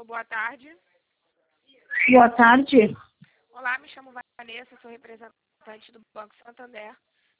Alô, boa tarde. Boa tarde. Olá, me chamo Vanessa, sou representante do Banco Santander.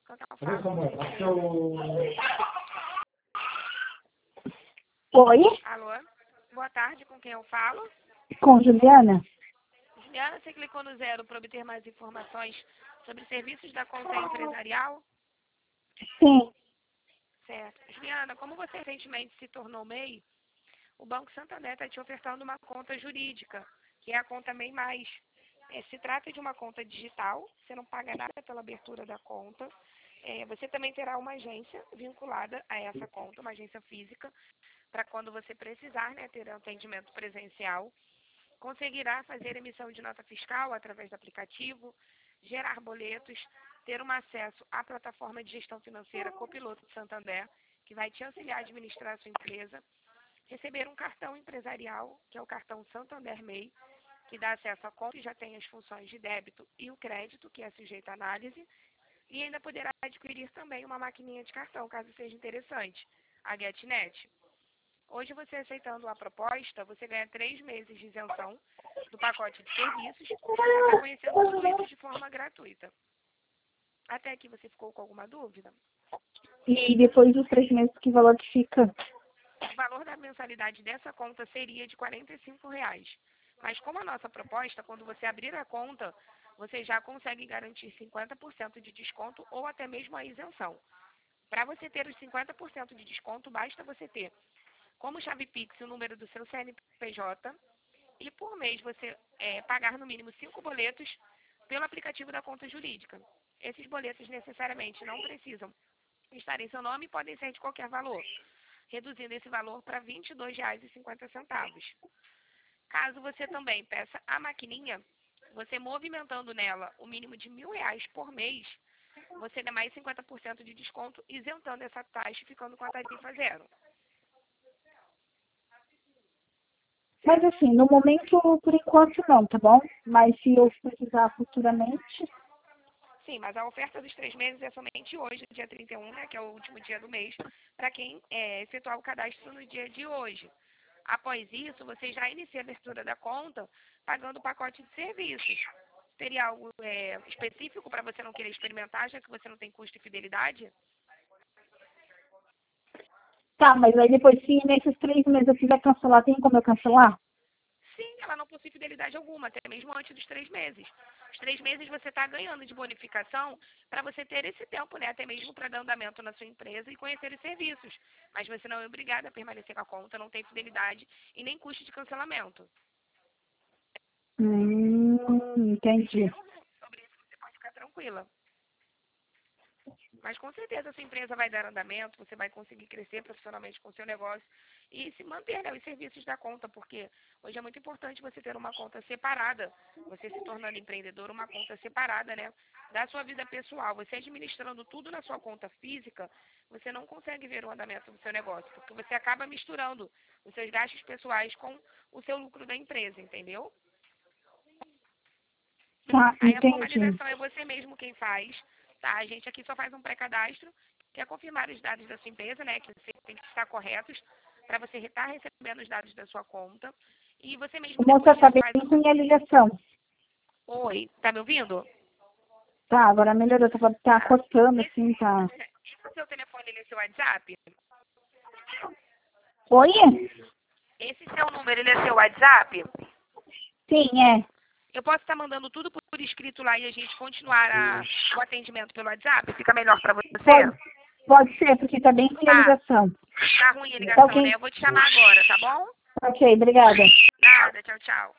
Oi, Alô, boa tarde, com quem eu falo? com Juliana? Juliana, você clicou no 0 para obter mais informações sobre serviços da conta empresarial? Sim. Certo. Juliana, como você recentemente se tornou MEI, o Banco Santander está te ofertando uma conta jurídica, que é a conta MEI+. Se trata de uma conta digital, você não paga nada pela abertura da conta. Você também terá uma agência vinculada a essa conta, uma agência física, para quando você precisar, ter atendimento presencial. Conseguirá fazer emissão de nota fiscal através do aplicativo, gerar boletos, ter um acesso à plataforma de gestão financeira Copiloto de Santander, que vai te auxiliar a administrar a sua empresa, receber um cartão empresarial, que é o cartão Santander MEI, que dá acesso à conta e já tem as funções de débito e o crédito, que é sujeito à análise, e ainda poderá adquirir também uma maquininha de cartão, caso seja interessante, a GetNet. Hoje, você aceitando a proposta, você ganha 3 meses de isenção do pacote de serviços e está conhecendo tudo isso de forma gratuita. Até aqui você ficou com alguma dúvida? E depois dos 3 meses, que valor que fica? O valor da mensalidade dessa conta seria de R$ 45. Mas como a nossa proposta, quando você abrir a conta, você já consegue garantir 50% de desconto ou até mesmo a isenção. Para você ter os 50% de desconto, basta você ter como chave Pix o número do seu CNPJ e por mês você pagar no mínimo 5 boletos pelo aplicativo da conta jurídica. Esses boletos necessariamente não precisam estar em seu nome e podem ser de qualquer valor, reduzindo esse valor para R$ 22,50. Caso você também peça a maquininha, você movimentando nela o mínimo de R$ 1.000 por mês, você dá mais 50% de desconto, isentando essa taxa e ficando com a tarifa zero. Mas assim, no momento, por enquanto não, tá bom? Mas se eu precisar futuramente... Sim, mas a oferta dos 3 meses é somente hoje, dia 31, que é o último dia do mês, para quem efetuar o cadastro no dia de hoje. Após isso, você já inicia a abertura da conta pagando o pacote de serviços. Teria algo específico para você não querer experimentar, já que você não tem custo e fidelidade? Tá, mas aí depois, se nesses 3 meses eu quiser cancelar, tem como eu cancelar? Sim, ela não possui fidelidade alguma, até mesmo antes dos 3 meses. Os 3 meses você está ganhando de bonificação para você ter esse tempo, até mesmo para dar andamento na sua empresa e conhecer os serviços. Mas você não é obrigada a permanecer com a conta, não tem fidelidade e nem custo de cancelamento. Entendi. Sobre isso você pode ficar tranquila. Mas com certeza a sua empresa vai dar andamento, você vai conseguir crescer profissionalmente com o seu negócio e se manter os serviços da conta, porque hoje é muito importante você ter uma conta separada, você se tornando empreendedor, uma conta separada, da sua vida pessoal. Você administrando tudo na sua conta física, você não consegue ver o andamento do seu negócio, porque você acaba misturando os seus gastos pessoais com o seu lucro da empresa, entendeu? Tá, Aí a entendi. formalização é você mesmo quem faz, tá? A gente aqui só faz um pré-cadastro, que é confirmar os dados da sua empresa, que você tem que estar corretos, para você estar recebendo os dados da sua conta. E você mesmo Moça, depois tá disso bem faz... ruim a ligação. Oi, tá me ouvindo? Tá, agora melhorou, tá cortando, assim, tá... Esse seu telefone, ele é seu WhatsApp? Oi? Esse seu número, ele é seu WhatsApp? Sim, é. Eu posso estar mandando tudo por escrito lá e a gente continuar o atendimento pelo WhatsApp? Fica melhor para você? Pode ser, porque tá bem ruim a ligação. Tá ruim a Tá ligação, ok. Eu vou te chamar agora, tá bom? Ok, obrigada. Nada, tchau, tchau.